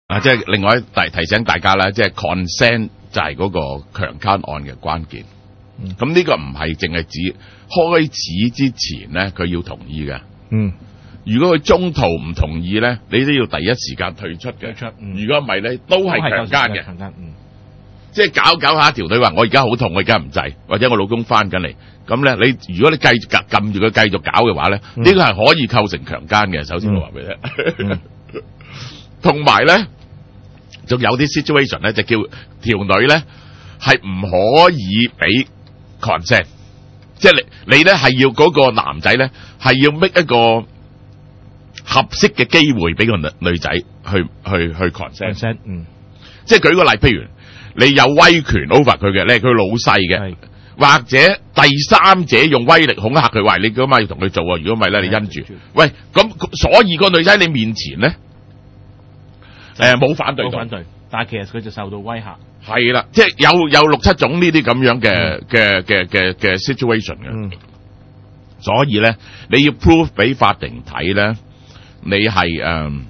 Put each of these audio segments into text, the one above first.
即係另外提醒大家啦，即係 consent 就係嗰個強姦案嘅關鍵。咁呢個唔係淨係指開始之前咧，佢要同意嘅。如果佢中途唔同意咧，你都要第一時間退出嘅。如果唔係咧，都係強姦嘅。即係搞下條女話我而家好痛，我而家唔制，或者我老公翻緊嚟，咁咧你如果你繼續撳住佢繼續搞嘅話咧，呢個係可以構成強姦嘅。首先我話俾你聽，同埋咧仲有啲 situation 咧，就叫條女咧係唔可以俾 consent， 即係你咧係要嗰個男仔咧係要 make 一個合適嘅機會俾個女仔去 consent。即係舉個例，譬如你有威權 over 佢嘅，你係佢老細嘅，或者第三者用威力恐嚇佢，話你今晚要同佢做啊，如果唔係咧，你因住。喂，咁所以個女仔喺你面前咧，冇反對， 但係其實佢就受到威嚇。 係啦，即係有6-7種呢啲咁樣嘅 situation 嘅。所以咧，你要 prove 俾法庭睇咧，你係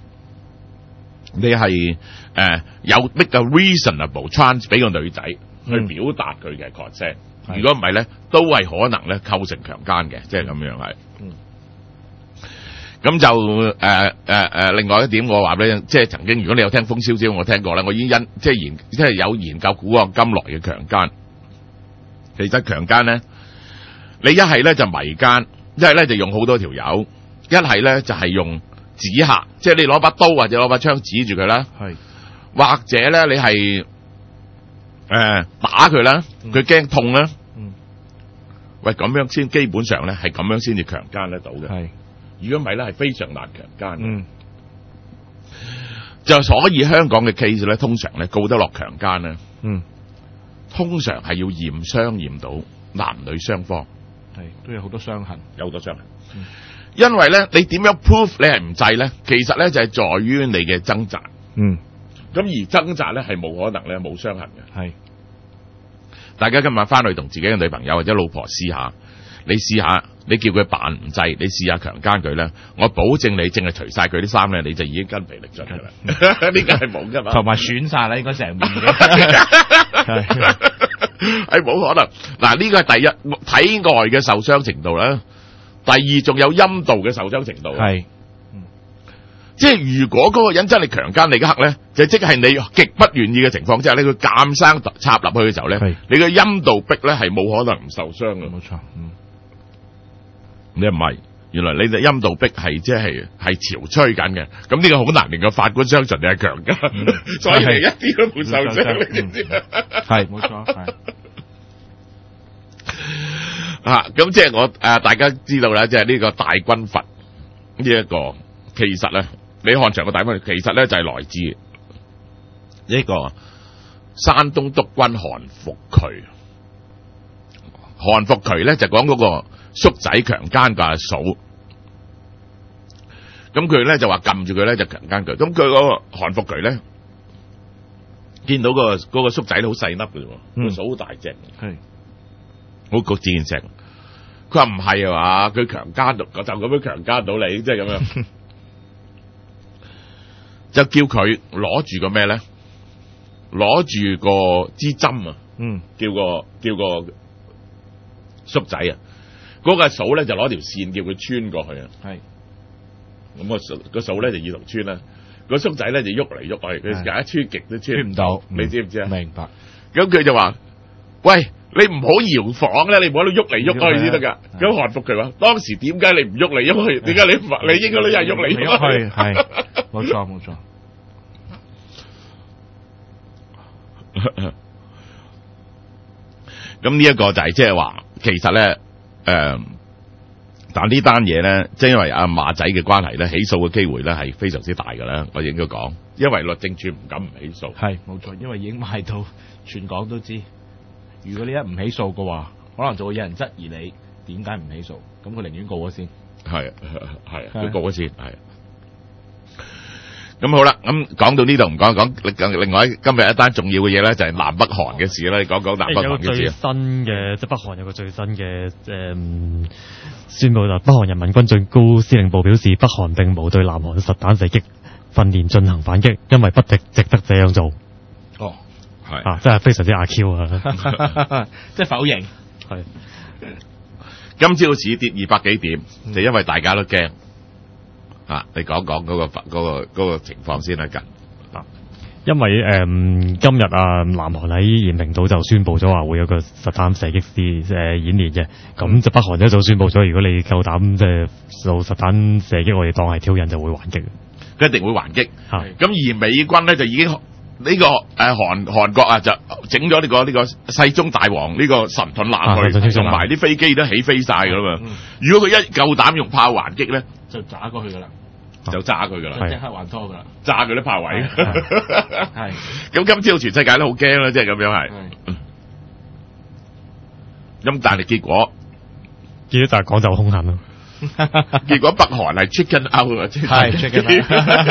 有 make a reasonable chance 俾個女仔去表達佢嘅 consent。如果唔係咧，都係可能咧構成強姦嘅，即係咁樣係。咁就另外一點，我話俾你聽，即係曾經如果你有聽風蕭蕭，我聽過咧，我已經即係有研究古往今來嘅強姦。其實強姦咧，你一係咧就迷姦，一係咧就用好多條友，一係咧就係用指嚇，即係你攞把刀或者攞把槍指住佢啦，或者咧你係打佢啦，佢驚痛啦。喂，咁樣先基本上咧係咁樣先至強姦得到嘅。如果唔係咧，係非常難強姦。就所以香港嘅 case 咧，通常咧告得落強姦咧，通常係要驗傷驗到男女雙方， 都有好多傷痕， 因為咧，你點樣 prove 你係唔制咧？其實咧就係在於你嘅掙扎。咁而掙扎咧係冇可能咧冇傷痕嘅。大家今晚翻去同自己嘅女朋友或者老婆試下，你試下，你叫佢扮唔制，你試下強姦佢咧，我保證你淨係除晒佢啲衫咧，你就已經筋疲力盡噶啦。呢個係冇噶嘛， 同埋損晒啦，應該成面嘅， 係冇可能。嗱，呢個係第一，體外嘅受傷程度啦，第二仲有陰道嘅受傷程度。即係如果嗰個人真係強姦你嘅刻咧，就即係你極不願意嘅情況之下咧，佢監生插入去嘅時候咧，你嘅陰道壁咧係冇可能唔受傷嘅。 冇錯， 你唔係，原來你嘅陰道壁係即係潮吹緊嘅，咁呢個好難令個法官相信你係強姦，所以你一啲都冇受傷，你知唔知？ 係冇錯， 咁即係我大家知道啦，即係呢個大軍閥呢一個，其實咧。李漢祥嘅大軍其實咧就係來自呢個山東督軍韓復渠。韓復渠咧就講嗰個叔仔強姦個阿嫂，咁佢咧就話撳住佢咧就強姦佢。咁佢嗰個韓復渠咧見到嗰個叔仔都好細粒嘅啫，個嫂好大隻，好個戰成。佢話唔係啊嘛，佢強姦到就咁樣強姦到你，即係咁樣。就叫佢攞住個咩咧？攞住個支針啊！叫個叔仔啊！嗰個嫂咧就攞條線叫佢穿過去啊！咁個嫂咧就要同穿啦。個叔仔咧就喐嚟喐去，佢一穿極都穿唔到，你知唔知啊？ 明白。 咁佢就話：喂，你唔好搖晃啦，你唔好喺度喐嚟喐去先得㗎。咁韓復佢話：當時點解你唔喐嚟喐去？點解你應該都係喐嚟喐去？ 係冇錯冇錯。 咁呢一個就係即係話，其實咧，但呢單嘢咧，即係因為阿馬仔嘅關係咧，起訴嘅機會咧係非常之大㗎啦。我應該講，因為律政處唔敢唔起訴。 係冇錯，因為已經賣到全港都知。如果你一唔起訴嘅話，可能就會有人質疑你點解唔起訴。咁佢寧願告咗先。係，佢告咗先係。咁好啦，咁講到呢度唔講另外今日一單重要嘅嘢咧，就係南北韓嘅事啦。你講講南北韓嘅事。 有個最新嘅，即係北韓有個最新嘅宣佈啦。北韓人民軍最高司令部表示，北韓並無對南韓實彈射擊， 訓練進行反擊，因為不值得這樣做。 哦， 係啊，真係非常之阿 Q 啊！ 即係否認。 係。 今朝市跌200幾點，就因為大家都驚。你講講嗰個情況先啦，近。 因為今日南韓喺延平島就宣布咗話會有個實彈射擊演練嘅，咁就北韓一早宣布咗，如果你夠膽即係做實彈射擊，我哋當係挑釁就會還擊。 佢一定會還擊。咁而美軍咧就已經呢個韓國啊就整咗呢個世宗大王呢個神盾艦去，同埋啲飛機都起飛晒噶啦嘛。如果佢一夠膽用炮還擊咧， 就炸過去噶啦。 就炸佢噶啦， 即刻還拖噶啦， 炸佢啲炮位。 係咁今朝全世界都好驚啦，即係咁樣係。咁但係結果就係講就兇狠咯。 結果北韓係 chicken out 啊， 係 chicken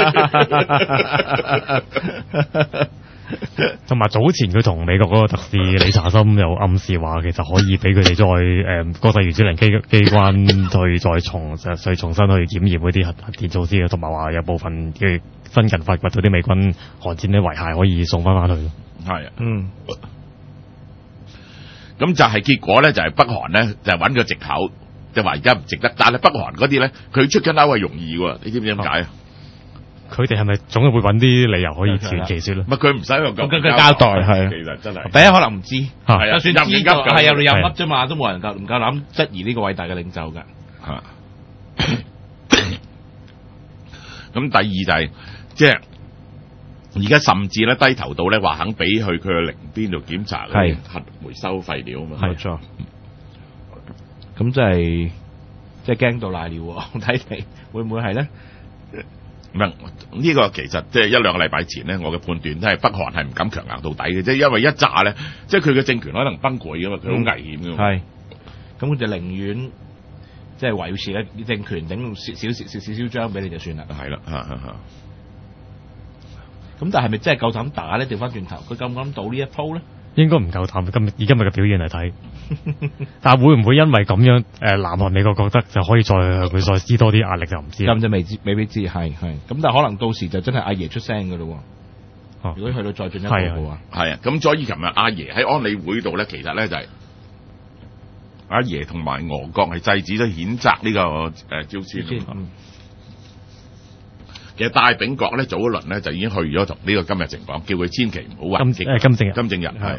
out。 同埋早前佢同美國嗰個特使理查森又暗示話，其實可以俾佢哋再國際原子能機關去再重新去檢驗嗰啲核電措施嘅，同埋話有部分嘅新近發掘到啲美軍韓戰啲遺骸可以送翻去咯。 係咁就係結果咧，就係北韓咧就揾個藉口，就話而家唔值得。但係北韓嗰啲咧，佢出緊歐係容易喎，你知唔知點解啊？ 佢哋係咪總係會揾啲理由可以傳奇説咧？ 唔係佢唔使用咁交代係， 其實真係第一可能唔知， 就算知道係有噏啫嘛，都冇人唔夠膽質疑呢個偉大嘅領袖㗎。 咁第二就係即係而家甚至咧低頭到咧話肯俾去佢嘅陵邊度檢查核回收廢料啊嘛。 冇錯。咁即係驚到瀨尿喎，睇嚟會唔會係咧？ 唔係呢個其實即係1-2個禮拜前咧，我嘅判斷都係北韓係唔敢強硬到底嘅，即係因為一炸咧，即係佢嘅政權可能崩潰㗎嘛，佢好危險㗎嘛。係， 咁佢就寧願即係維持咧政權，整少張俾你就算啦。 係啦， 咁但係咪真係夠膽打咧？調翻轉頭，佢夠唔夠膽賭呢一鋪咧？ 應該唔夠膽，以今日嘅表現嚟睇。但係會唔會因為咁樣南韓美國覺得就可以佢再施多啲壓力就唔知。 咁就未必知係。咁但係可能到時就真係阿爺出聲㗎咯。如果去到再進一步嘅話， 係啊。咁所以琴日阿爺喺安理會度咧，其實咧就係阿爺同埋俄國係制止咗譴責呢個朝鮮。其實戴秉國咧早一輪咧就已經去咗同呢個金日成講，叫佢千祈唔好還擊。金正日係。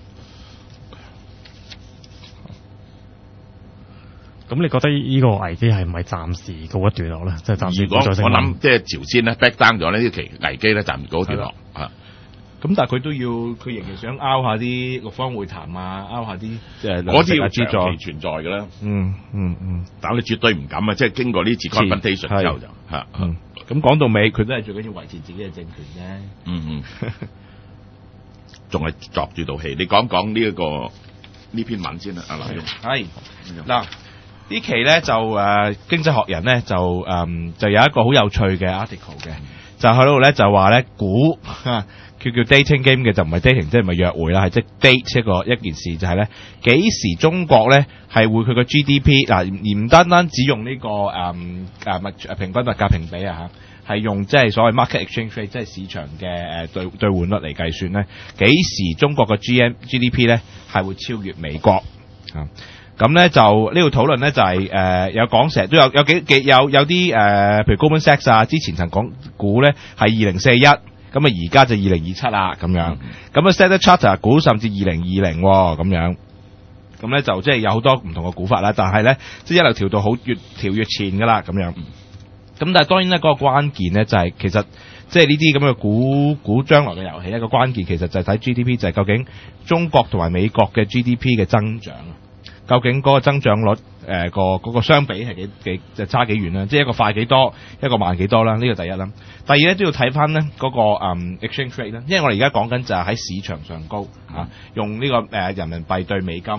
咁你覺得呢個危機係唔係暫時告一段落咧？即係暫時。如果我諗即係朝鮮咧 back down 咗呢啲危機咧暫時告一段落啊。 咁但係佢都要，佢仍然想拗下啲六方會談啊，拗下啲嗰啲要長期存在嘅啦。但係你絕對唔敢啊！即係經過呢次 confrontation 之後就嚇。 咁講到尾，佢都係最緊要維持自己嘅政權啫。 仲係作住道戲。你講講呢篇文先啦，阿劉墉。 係嗱。呢期咧就經濟學人咧就有一個好有趣嘅 article 嘅，就喺度咧就話咧估叫 dating game 嘅，就唔係 dating 即係唔係約會啦，係即係 date 一件事，就係咧幾時中國咧係會佢個 GDP 嗱，而唔單單只用呢個平均物價評比啊嚇，係用即係所謂 market exchange rate 即係市場嘅兌換率嚟計算咧，幾時中國嘅 GDP 咧係會超越美國啊？咁咧就呢個討論咧就係有講成日都有啲譬如 Goldman Sachs 啊，之前曾講估咧係2041，咁啊而家就2027啦咁樣。咁啊 Standard Chartered 估甚至2020咁樣。咁咧就即係有好多唔同嘅估法啦，但係咧即係一路調到好越調越前噶啦咁樣。咁但係當然咧嗰個關鍵咧就係其實即係呢啲咁嘅估將來嘅遊戲一個關鍵其實就係睇 GDP， 就係究竟中國同埋美國嘅 GDP 嘅增長。究竟嗰個增長率嗰個相比係幾就差幾遠啦？即係一個快幾多，一個慢幾多啦？呢個第一啦。第二咧都要睇翻咧嗰個exchange rate 啦，因為我哋而家講緊就係喺市場上高用呢個人民幣對美金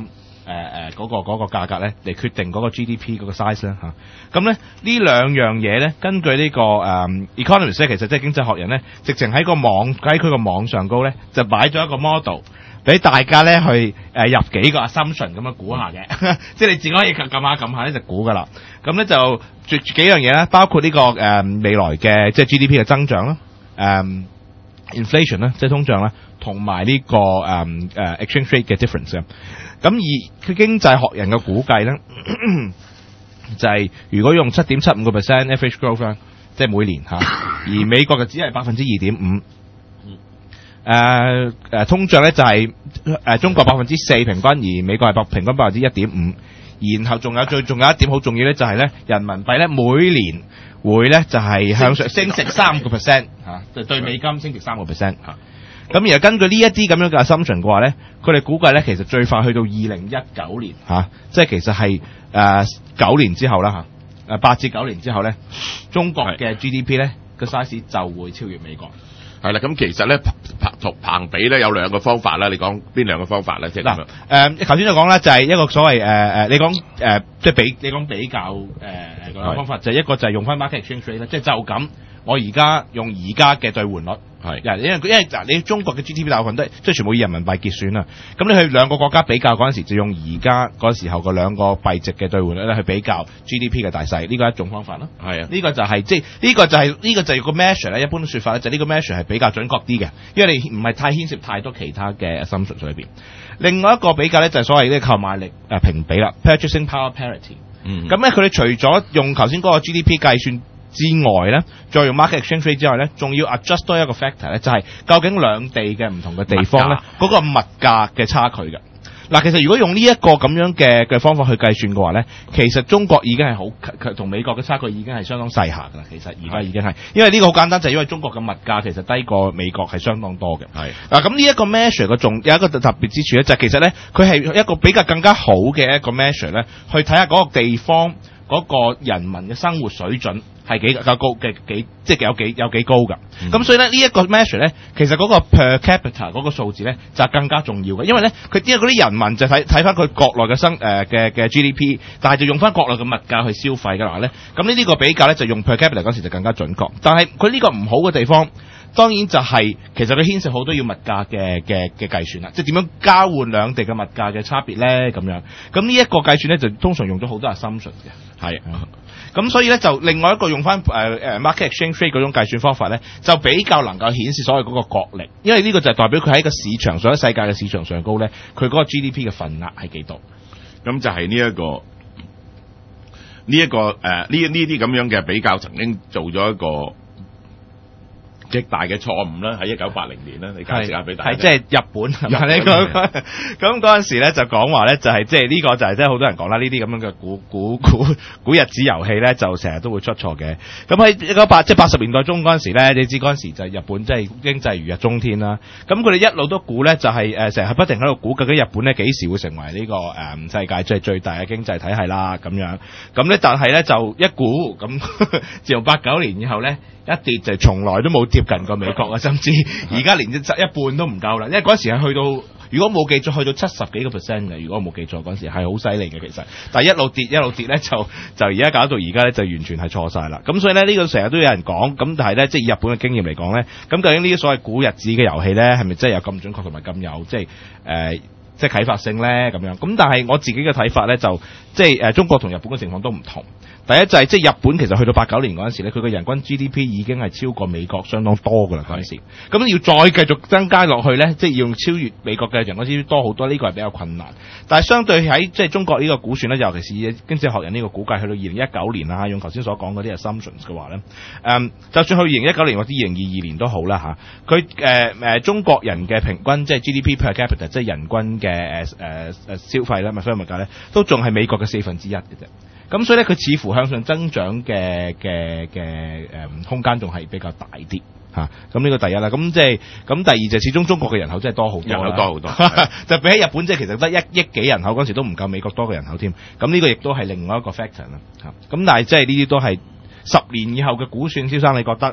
嗰個價格咧嚟決定嗰個 GDP 嗰個 size 咧嚇。咁咧呢兩樣嘢咧，根據呢個Economist 咧，其實即係經濟學人咧，直情喺佢個網上高咧就擺咗一個 model。俾大家咧去入幾個 assumption 咁樣估下嘅，即係你自己可以撳下咧就估噶啦。咁咧就幾樣嘢啦，包括呢個未來嘅即係 GDP 嘅增長啦，inflation 啦，即係通脹啦，同埋呢個exchange rate 嘅 difference 啊。咁而佢經濟學人嘅估計咧，就係如果用 7.75% average growth 啦，即係每年嚇，而美國就只係2.5%。通脹咧就係中國4%平均，而美國係平均1.5%。然後仲有一點好重要咧，就係咧人民幣咧每年會咧就係向上升值3%嚇，就對美金升值3%嚇。咁而根據呢一啲咁樣嘅 assumption 嘅話咧，佢哋估計咧其實最快去到2019年嚇，即係其實係9年之後啦嚇，8至9年之後咧，中國嘅 GDP 咧個 size 就會超越美國。 係啦，咁其實咧彭比咧有兩個方法啦，你講邊兩個方法咧？即係嗱，頭先就講啦，就係一個所謂你講即係你講比較嗰個方法，就係一個就係用翻 market exchange rate 啦，即係就咁，我而家用而家嘅兌換率。係，因為嗱，你中國嘅 GDP 大部分都係即係全部以人民幣結算啦。咁你去兩個國家比較嗰陣時，就用而家嗰時候個兩個幣值嘅兌換率咧去比較 GDP 嘅大細，呢個係一種方法啦。係啊，呢個就係即係呢個就係個 measure 咧。一般説法咧就呢個 measure 係比較準確啲嘅，因為你唔係太牽涉太多其他嘅 assumption 裏邊。另外一個比較咧就係所謂呢個購買力評比啦 ，purchasing power parity。咁咧佢哋除咗用頭先嗰個 GDP 計算之外咧，再用 market exchange rate 之外咧，仲要 adjust 多一個 factor 咧，就係究竟兩地嘅唔同嘅地方咧，嗰個物價嘅差距嘅。嗱，其實如果用呢一個咁樣嘅方法去計算嘅話咧，其實中國已經係好同美國嘅差距已經係相當細下㗎啦。其實而家已經係，因為呢個好簡單，就係因為中國嘅物價其實低過美國係相當多嘅。係嗱，咁呢一個 measure 嘅有一個特別之處咧，就係其實咧佢係一個比較更加好嘅一個 measure 咧，去睇下嗰個地方嗰個人民嘅生活水準係幾高嘅即係有幾高㗎。咁所以咧呢一個 measure 咧，其實嗰個 per capita 嗰個數字咧就係更加重要嘅，因為咧因為嗰啲人民就睇翻佢國內嘅嘅 GDP， 但係就用翻國內嘅物價去消費嘅話咧，咁呢個比較咧就用 per capita 嗰時就更加準確。但係佢呢個唔好嘅地方，當然就係其實佢牽涉好多要物價嘅計算啦，即係點樣交換兩地嘅物價嘅差別咧咁樣。咁呢一個計算咧就通常用咗好多 assumption 嘅，係。咁所以咧就另外一個用翻market exchange rate 嗰種計算方法咧，就比較能夠顯示所謂嗰個國力，因為呢個就係代表佢喺個市場上喺世界嘅市場上高咧，佢嗰個 GDP 嘅份額係幾多。咁就係呢啲咁樣嘅比較，曾經做咗一個極大嘅錯誤啦，喺1980年啦，你解釋下俾大家。係即係日本係咪呢個？咁嗰陣時咧就講話咧就係即係呢個就係即係好多人講啦，呢啲咁樣嘅估日子遊戲咧就成日都會出錯嘅。咁喺80年代中嗰陣時咧，你知嗰陣時就係日本即係經濟如日中天啦。咁佢哋一路都估咧就係成日不停喺度估究竟日本咧幾時會成為呢個世界最大嘅經濟體系啦咁樣。咁咧但係咧就一估咁，自從89年以後咧。一跌就從來都冇貼近過美國啊，甚至而家連一半都唔夠啦。因為嗰陣時係去到，如果冇記錯，去到70幾個%嘅。如果我冇記錯嗰陣時係好犀利嘅其實，但係一路跌咧就而家搞到而家咧就完全係錯晒啦。咁所以咧呢個成日都有人講，咁但係咧即係以日本嘅經驗嚟講咧，咁究竟呢啲所謂估日子嘅遊戲咧係咪真係有咁準確同埋咁有即係啟發性咧咁樣？咁但係我自己嘅睇法咧就即係中國同日本嘅情況都唔同。第一就係即係日本其實去到89年嗰陣時咧，佢嘅人均 GDP 已經係超過美國相當多㗎啦嗰陣時。咁要再繼續增加落去咧，即係要超越美國嘅人均 GDP 多好多，呢個係比較困難。但係相對喺即係中國呢個估算咧，尤其是經濟學人呢個估計去到2019年啦，用頭先所講嗰啲 assumptions 嘅話咧，就算去2019年或者2022年都好啦嚇，佢中國人嘅平均即係 GDP per capita 即係人均嘅消費咧，咪商業物價咧，都仲係美國嘅1/4嘅啫。咁所以咧，佢似乎向上增長嘅空間仲係比較大啲嚇。咁呢個第一啦。咁即係咁第二就始終中國嘅人口真係多好多，人口多好多，就比起日本即係其實得1億幾人口嗰陣時都唔夠美國多嘅人口添。咁呢個亦都係另外一個 factor 啦嚇。咁但係即係呢啲都係10年以後嘅估算，蕭生你覺得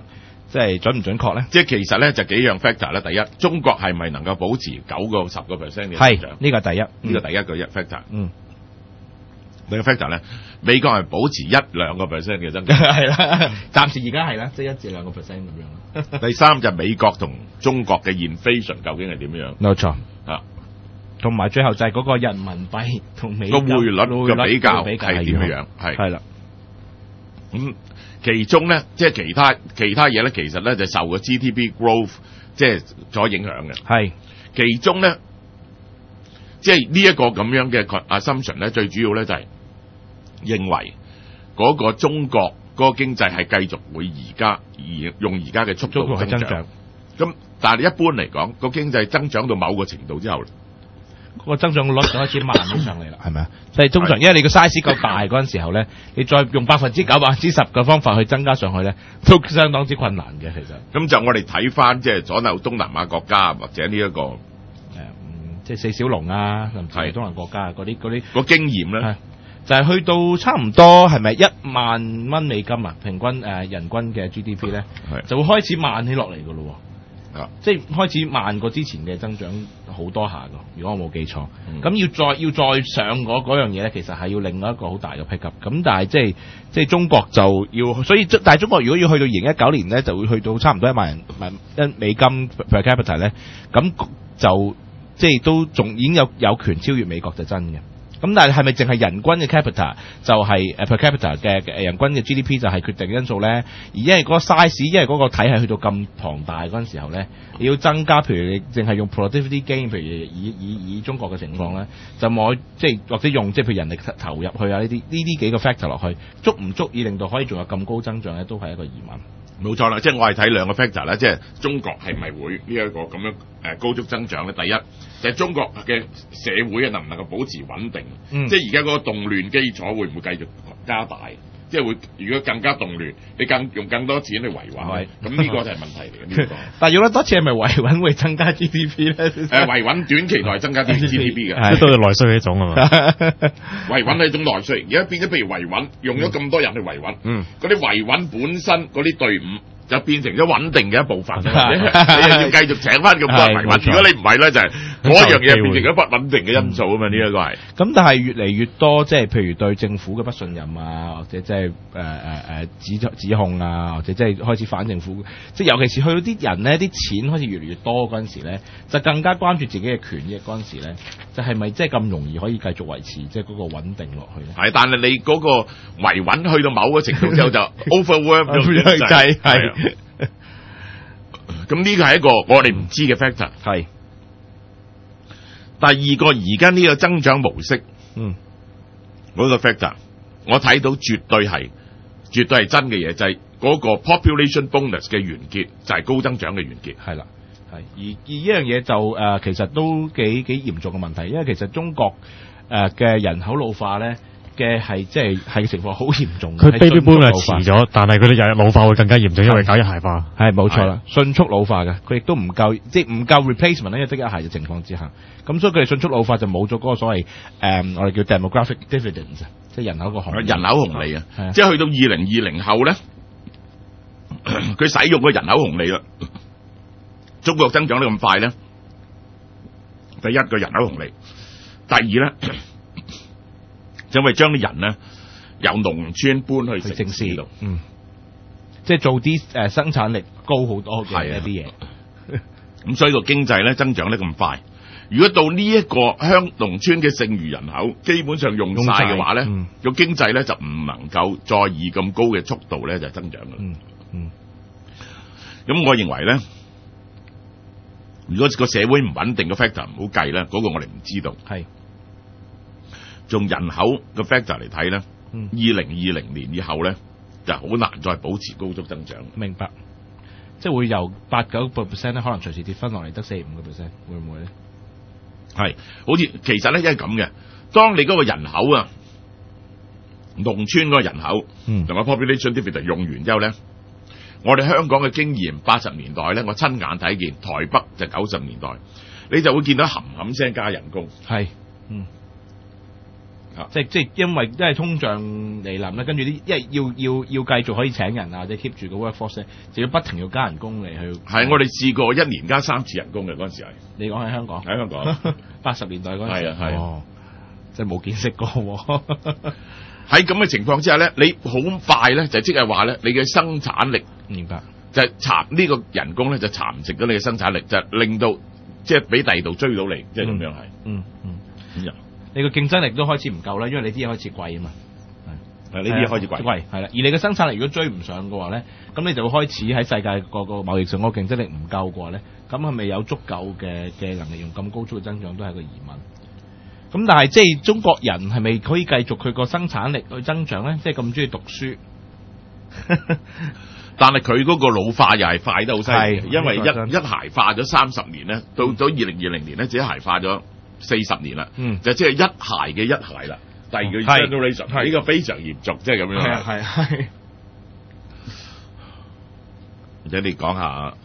即係準唔準確咧？ 即係其實咧就幾樣 factor 啦。第一，中國係咪能夠保持9個10個 percent 嘅增係長？ 呢個第一， 呢個第一個 factor。 嗯。 第二個 factor 咧，美國係保持1-2個 percent 嘅增長。 係啦，暫時而家係啦，即係1至2個 percent 咁樣啦。 第三就係美國同中國嘅 inflation 究竟係點樣？ 冇錯。 啊， 同埋最後就係嗰個人民幣同美個匯率嘅比較係點樣？ 係啦。 咁其中咧，即係其他嘢咧，其實咧就受個 GDP growth 即係所影響嘅。 係。其中咧，即係呢一個咁樣嘅 assumption 咧，最主要咧就係認為嗰個中國嗰個經濟係繼續會用而家嘅速度增長。咁但係一般嚟講，個經濟增長到某個程度之後， 個增長率就開始慢咗上嚟啦，係咪啊？即係通常因為你個 size 夠大嗰陣時候咧，你再用9%、10%嘅方法去增加上去咧，都相當之困難嘅。其實咁就我哋睇翻即係所有東南亞國家或者呢一個即係4小龍啊，甚至係東南亞國家嗰啲個經驗咧， 就係去到差唔多係咪1萬蚊美金啊？平均人均嘅 GDP 咧，就會開始慢起落嚟㗎咯。即係開始慢過之前嘅增長好多下㗎，如果我冇記錯。咁要再上嗰樣嘢咧，其實係要另外一個好大嘅 pick up。咁但係即係中國就要，所以但係中國如果要去到2019年咧，就會去到差唔多1萬美金 per capita 咧，咁就即係都仲已經有權超越美國就真嘅。咁但係咪淨係人均嘅 capita 就係per capita 嘅人均嘅 GDP 就係決定因素咧？而因為嗰個 size，因為嗰個體系去到咁龐大嗰陣時候咧，你要增加，譬如你淨係用 productivity gain，譬如以中國嘅情況咧，就冇即係或者用即係譬如人力投入去啊呢啲幾個 factor 落去，足唔足以令到可以仲有咁高增長咧，都係一個疑問。 冇錯啦，即係我係睇兩個 factor 啦，即係中國係咪會呢一個咁樣高速增長咧？第一就係中國嘅社會能唔能夠保持穩定？即係而家嗰個動亂基礎會唔會繼續加大？即係會如果更加動亂，你用更多錢去維穩，咁呢個就係問題嚟嘅。呢個但係用得多錢係咪維穩會增加 GDP 咧？維穩短期內增加啲 GDP 嘅， 即都係內需嘅一種啊嘛。 維穩係一種內需，而家變咗譬如維穩，用咗咁多人去維穩，嗰啲維穩本身嗰啲隊伍就變成咗穩定嘅一部分。你又要繼續請翻咁多維穩，如果你唔係咧，就係嗰樣嘢變成咗不穩定嘅因素啊嘛。呢一個係。咁但係越嚟越多，即係譬如對政府嘅不信任啊，或者即係指控啊，或者即係開始反政府，即係尤其是去到啲人咧，啲錢開始越嚟越多嗰陣時咧，就更加關注自己嘅權益嗰陣時咧，就係咪即係咁容易可以繼續維持即係嗰個穩定落去咧？係，但係你嗰個維穩去到某個程度之後就 overwhelm 咗係。咁呢個係一個我哋唔知嘅 factor。係。第二個而家呢個增長模式，嗰個 factor，我睇到絕對係真嘅嘢，就係嗰個 population bonus 嘅完結，就係高增長嘅完結。係啦，係。而呢樣嘢就其實都幾嚴重嘅問題，因為其實中國嘅人口老化咧。嘅係即係情況好嚴重。佢 baby boom 係遲咗，但係佢哋日日老化會更加嚴重，因為搞一孩化。係冇錯啦，迅速老化嘅，佢亦都唔夠，即係唔夠 replacement 呢，即一孩嘅情況之下，咁所以佢哋迅速老化就冇咗嗰個所謂我哋叫 demographic dividends， 即係人口個紅利。人口紅利啊，即係去到2020後咧，佢使用個人口紅利啦。中國增長得咁快咧，第一個人口紅利，第二咧。因為將啲人咧由農村搬去城市度，即係做啲生產力高好多嘅一啲嘢。咁所以個經濟咧增長得咁快，如果到呢一個農村嘅剩餘人口基本上用晒嘅話咧，個經濟咧就唔能夠再以咁高嘅速度咧就增長㗎。咁我認為咧，如果個社會唔穩定嘅 factor 唔好計咧，嗰個我哋唔知道。係。用人口嘅 factor 嚟睇咧，2020年以後咧就好難再保持高速增長。明白，即係會由8-9% 咧，可能隨時跌翻落嚟得4-5%，會唔會咧？係，好似其實咧，因為咁嘅，當你嗰個人口啊，農村嗰個人口同埋 population dividend 用完之後咧，我哋香港嘅經驗80年代咧，我親眼睇見，台北就90年代，你就會見到冚聲加人工。係， 即係因為通脹嚟臨咧，跟住啲因為要繼續可以請人啊，或者 keep 住個 workforce 咧，就要不停要加人工嚟去。 係我哋試過1年加3次人工嘅嗰陣時係。 你講喺香港？ 喺香港 80年代嗰陣時。 係哦，即係冇見識過喎。 喺咁嘅情況之下咧，你好快咧就即係話咧，你嘅生產力明白就蠶呢個人工咧就蠶食咗你嘅生產力，就令到即係俾第二度追到你，即係咁樣係。咁樣你個競爭力都開始唔夠啦，因為你啲嘢開始貴啊嘛。 係呢啲嘢開始貴係啦。而你嘅生產力如果追唔上嘅話咧，咁你就會開始喺世界個貿易上個競爭力唔夠嘅話咧，咁係咪有足夠嘅能力用咁高速嘅增長都係一個疑問。咁但係即係中國人係咪可以繼續佢個生產力去增長咧？即係咁中意讀書， 但係佢嗰個老化又係快得好犀利，因為一孩化咗30年咧，到咗2020年咧，只一孩化咗40年啦，就即係一孩嘅一孩啦，第二個 generation 呢個非常嚴重，即係咁樣。 係。 或者你講下，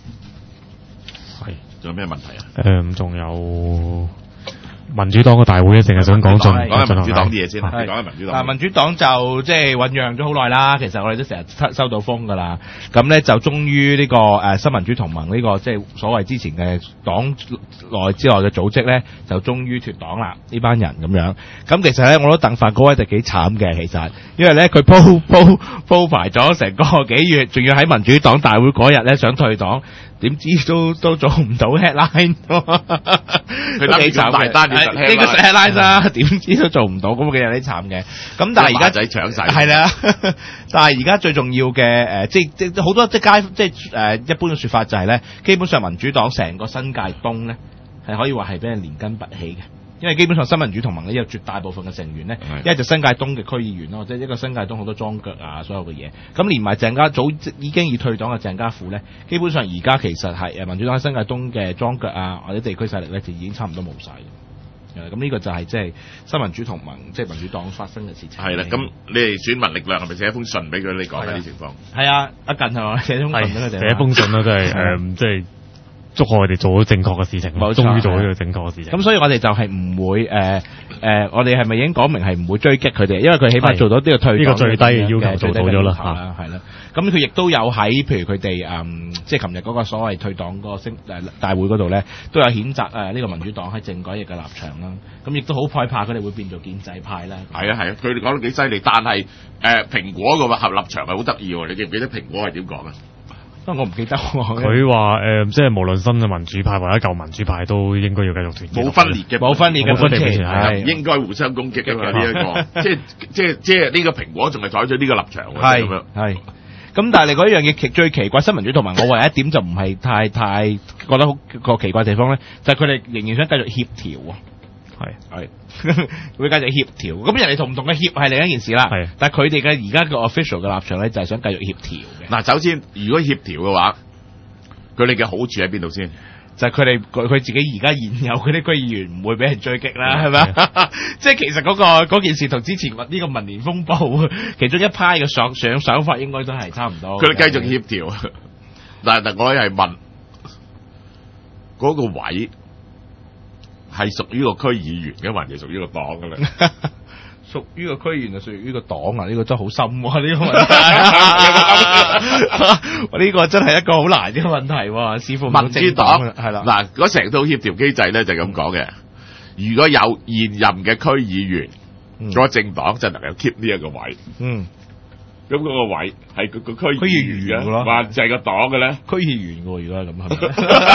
仲有咩問題啊？ 仲有。民主黨個大會咧，淨係想講講下民主黨啲嘢先，講下民主黨。 民主黨就即係醖釀咗好耐啦，其實我哋都成日收到風㗎啦。咁咧就終於呢個新民主同盟呢個即係所謂之前嘅黨內之內嘅組織咧，就終於脫黨啦。呢班人咁樣。咁其實咧，我覺得鄧發嗰位就幾慘嘅，其實，因為咧佢鋪排咗成個幾月，仲要喺民主黨大會嗰日咧想退黨。點知都做唔到 headline， 佢都幾慘嘅。呢個 headline 啦，點知都做唔到，咁幾有啲慘嘅。咁但係而家仔搶晒， 係啦。但係而家最重要嘅即係好多一般嘅說法就係咧，基本上民主黨成個新界東咧係可以話係俾人連根拔起嘅。因為基本上新民主同盟咧有絕大部分嘅成員咧，一係就新界東嘅區議員咯，即係一個新界東好多莊腳啊，所有嘅嘢。咁連埋鄭家早已經已退黨嘅鄭家富咧，基本上而家其實係民主黨喺新界東嘅莊腳啊，或者地區勢力咧，就已經差唔多冇晒。咁呢個就係即係新民主同盟即係民主黨發生嘅事情。 係啦，咁你哋選民力量係咪寫一封信俾佢？你講下啲情況。 係啊，阿近係嘛寫封信俾佢哋。 寫一封信啦，即係即係。祝賀我哋做咗正確嘅事情，終於做咗呢個正確嘅事情。 咁所以我哋就係唔會我哋係咪已經講明係唔會追擊佢哋？因為佢起碼做到呢個退黨呢個最低嘅要求做到咗啦，係啦。咁佢亦都有喺譬如佢哋即係琴日嗰個所謂退黨嗰個大會嗰度咧，都有譴責呢個民主黨喺政改亦嘅立場啦。咁亦都好害怕佢哋會變做建制派啦。 係啊，佢哋講得幾犀利，但係蘋果個合立場係好得意喎。你記唔記得蘋果係點講啊？ 我唔記得喎。 佢話即係無論新嘅民主派或者舊民主派都應該要繼續團結。 冇分裂嘅分歧， 係應該互相攻擊嘅嘛呢一個。即係呢個蘋果仲係採取呢個立場喎。咁樣係。咁但係另外一樣嘢最奇怪，新民主同盟我唯一點就唔係太覺得好個奇怪地方咧，就係佢哋仍然想繼續協調啊。係會繼續協調，咁人哋同唔同嘅協係另一件事啦。係，但係佢哋嘅而家個 official 嘅立場咧，就係想繼續協調嘅。 嗱，首先如果協調嘅話，佢哋嘅好處喺邊度先？ 就係佢自己而家現有嗰啲區議員唔會俾人追擊啦，係咪？即係其實嗰件事同之前呢個民年風暴其中一派嘅想法應該都係差唔多。 佢哋繼續協調，但係我係問嗰個位。係屬於個區議員嘅，還是屬於個黨嘅咧？ 屬於個區議員就屬於個黨啊！呢個真係好深喎，呢個問題。呢個真係一個好難嘅問題喎。視乎民主黨係啦。 嗱，嗰成套協調機制咧就咁講嘅。如果有現任嘅區議員，個政黨就能夠 keep 呢一個位。咁嗰個位係個區議員嘅，或就係個黨嘅咧？ 區議員喎，如果係咁係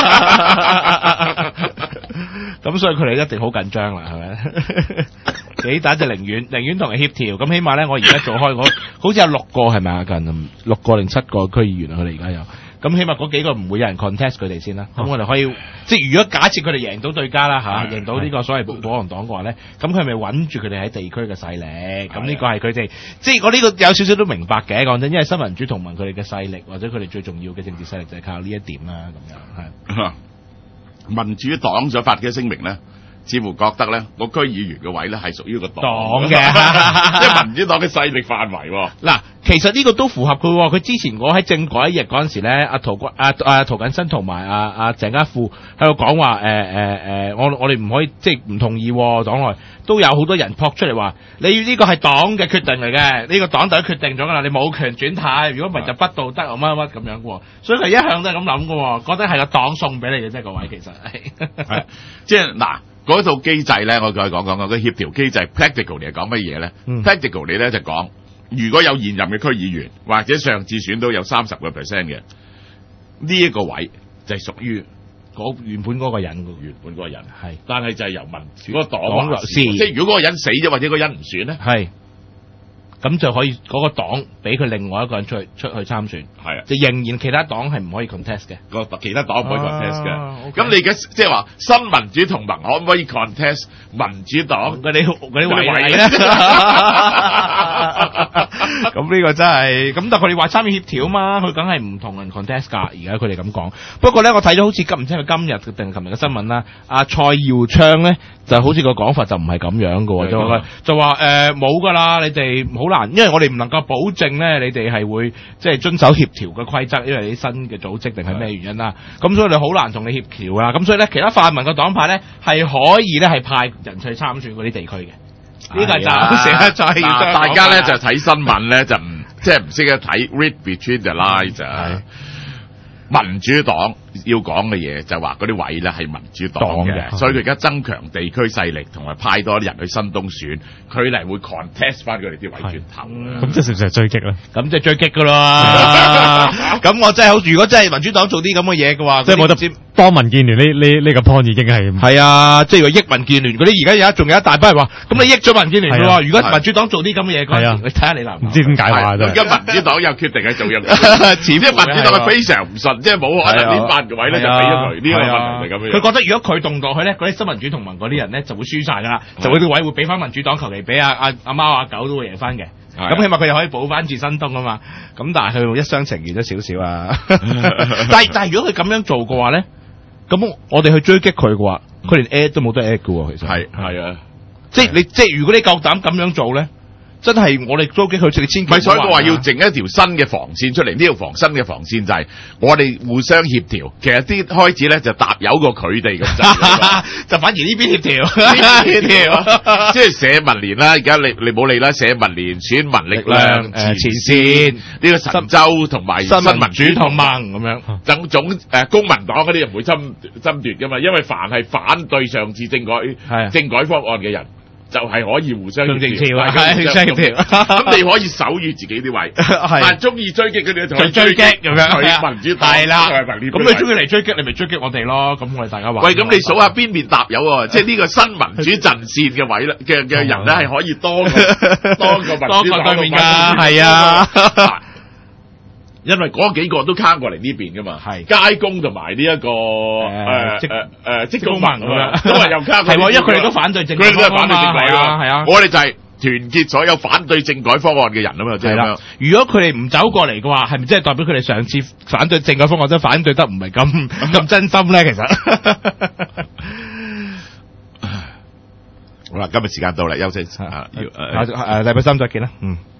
咪？咁所以佢哋一定好緊張啦，係咪？幾打就寧願同人協調，咁起碼咧，我而家做開好似有6個係咪啊？近6個定7個區議員啊，佢哋而家有。咁起碼嗰幾個唔會有人 contest 佢哋先啦。咁我哋可以即係如果假設佢哋贏到對家啦贏到呢個所謂保皇黨嘅話咧，咁佢咪穩住佢哋喺地區嘅勢力？咁呢個係佢哋即係我呢個有少少都明白嘅。講真，因為新民主同盟佢哋嘅勢力或者佢哋最重要嘅政治勢力就係靠呢一點啦。咁樣係。 民主黨所發嘅聲明咧，似乎覺得咧個區議員嘅位咧係屬於個黨嘅， 即係民主黨嘅勢力範圍。 嗱， 其實呢個都符合佢喎。佢之前我喺政改日嗰陣時咧，阿涂謹申同埋阿鄭家富喺度講話我哋唔可以即係唔同意喎，黨內都有好多人撲出嚟話，你呢個係黨嘅決定嚟嘅，呢個黨隊決定咗㗎啦，你冇權轉態，如果唔係就不道德乜乜咁樣喎。所以佢一向都係咁諗㗎喎，覺得係個黨送俾你嘅啫，各位其實係即係嗱。嗰套機制咧，我再講講個協調機制 practical 嚟講乜嘢咧？practical 你咧就講，如果有現任嘅區議員或者上次選都有30%嘅呢一個位，就係屬於原本嗰個人， 係，但係就係由民主嗰個黨話事， 即係如果嗰個人死咗或者嗰個人唔選咧， 係。咁就可以嗰個黨俾佢另外一個人出去參選， 係啊， 就仍然其他黨係唔可以 contest 嘅， 其他黨唔可以 contest 嘅。咁你嘅即係話新民主同盟可唔可以 contest 民主黨嗰啲位咧？咁呢個真係咁，但係佢哋話參與協調嘛，佢梗係唔同人 contest 㗎。而家佢哋咁講，不過咧我睇咗好似唔知係今日定琴日嘅新聞啦，阿蔡耀昌咧就好似個講法就唔係咁樣嘅喎，就話冇㗎啦，你哋好難，因為我哋唔能夠保證咧，你哋係會即係遵守協調嘅規則，因為你新嘅組織定係咩原因啦。咁所以你好難同你協調啦。咁所以咧，其他泛民嘅黨派咧係可以咧係派人去參選嗰啲地區嘅。呢個就成日再大家咧就睇新聞咧就唔即係唔識得睇 read between the lines 啊。民主黨要講嘅嘢就話嗰啲位咧係民主黨嘅，所以佢而家增強地區勢力，同埋派多啲人去新東選，佢嚟會 contest 翻佢哋啲位轉頭。 咁即係算唔算係追擊咧？ 咁即係追擊噶啦。咁我真係好，如果真係民主黨做啲咁嘅嘢嘅話， 即係冇得幫民建聯呢個 point 已經係啊，即係如果益民建聯嗰啲，而家仲有一大班人話，咁你益咗民建聯咯。如果民主黨做啲咁嘅嘢嗰陣時，你睇下你難唔知點解話啫。而家民主黨又決定係做樣嘢，即係民主黨係非常唔順，即係冇可能呢班位咧就俾咗佢呢個問題咁樣。 佢覺得如果佢動落去咧，嗰啲新民主同盟嗰啲人咧就會輸晒噶啦，就會啲位會俾翻民主黨，求其俾阿貓阿狗都會贏翻嘅。咁起碼佢又可以補翻住新東啊嘛。咁但係佢一廂情願咗少少啊。但係如果佢咁樣做嘅話咧，咁我哋去追擊佢嘅話，佢連 at 都冇得 at 嘅喎。其實係啊， 即係如果你夠膽咁樣做咧。真係我哋追擊佢，千祈所以我話要整一條新嘅防線出嚟。呢條新嘅防線就係我哋互相協調。其實啲開始咧就搭有過佢哋咁滯， 就反而呢邊協調， 即係社民連啦。而家你冇理啦，社民連、選民力量、前線呢個神州同埋新民主同盟咁樣，總公民黨嗰啲唔會爭奪噶嘛，因為凡係反對上次政改方案嘅人。就係可以互相協調，咁你可以守住自己啲位，但係中意追擊嗰啲就追擊咁樣，民主黨係啦，咁你中意嚟追擊，你咪追擊我哋咯。咁我哋大家話，喂，咁你數下邊邊搭友喎，即係呢個新民主陣線嘅位嘅人咧，係可以多個民主黨對面㗎，係啊。因為嗰幾個都卡過嚟呢邊噶嘛，係街工同埋呢一個職工盟咁樣，都係又卡過嚟。係，因為佢哋都反對政改，佢哋都係反對政改啊，係啊。我哋就係團結所有反對政改方案嘅人啊嘛，即係咁樣。如果佢哋唔走過嚟嘅話，係咪即係代表佢哋上次反對政改方案都反對得唔係咁真心咧？其實。好啦，今日時間到啦，休息。禮拜3再見啦。